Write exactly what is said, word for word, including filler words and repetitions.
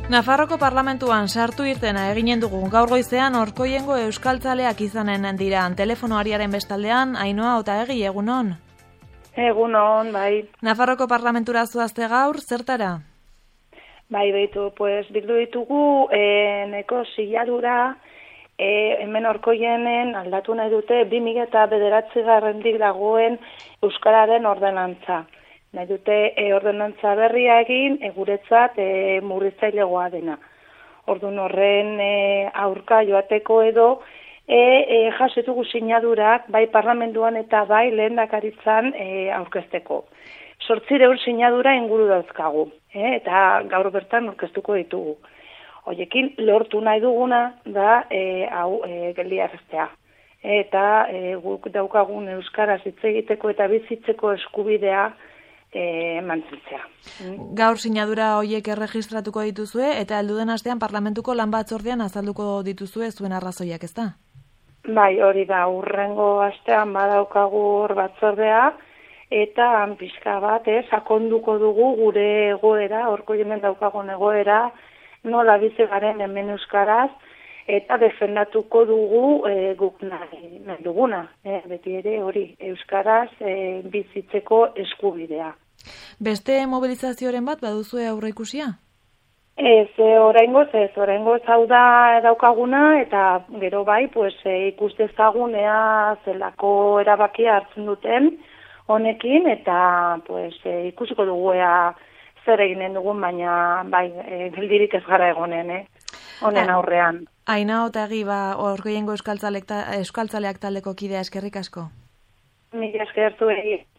Nafarroko parlamentuan sartu irtena eginen dugu gaur goizean Orkoiengo euskaltzaleak izanen dira. Telefonoariaren bestaldean, Ainhoa Otaegi, egunon? Egunon, bai. Nafarroko parlamentura zoazte gaur, zertara? Bai, behitu, pues, bildu ditugu, e, neko ziladura, e, hemen Orkoienen aldatu nahi dute, bi mila bederatzi garrendik dagoen euskararen ordenantza. Nahi dute e, ordenantza berria egin, e, guretzat e, murritzailegoa dena. Ordun horren e, aurka joateko edo, e, e, jasetugu sinadurak, bai parlamentuan eta bai lehendakaritzan e, aurkezteko. Zortzireun sinadura inguru dauzkagu, e, eta gaur bertan aurkeztuko ditugu. Hoiekin lortu nahi duguna da e, hau e, geldiaraztea. Eta e, guk daukagun euskaraz hitz egiteko eta bizitzeko eskubidea E, mantzitzea. Gaur sinadura horiek erregistratuko dituzue eta helduden astean parlamentuko lan batzordean azalduko dituzue zuen arrazoiak, ezta? Bai, hori da, urrengo astean badaukagu hor batzordea eta pixka bat, eh, sakonduko dugu gure egoera, Orkoienen daukagun egoera, nola bizi garen hemen euskaraz, eta defendatuko dugu e, guk nahi, nahi duguna, e, beti ere hori, euskaraz e, bizitzeko eskubidea. Beste mobilizazioaren bat baduzue aurreikusia? Ez, e, oraingoz, ez, oraingoz hau da daukaguna, eta gero bai, pues, e, ikustezagun ea zelako erabakia hartzen duten honekin, eta pues, e, ikusiko dugu ea zer eginen dugun, baina bai, e, geldirik ez gara egonen, eh? Honen aurrean. Ainhoa Otaegi, ba, Orkoiengo euskaltzaleak taldeko kidea, eskerrik asko. Mila eskertu egin.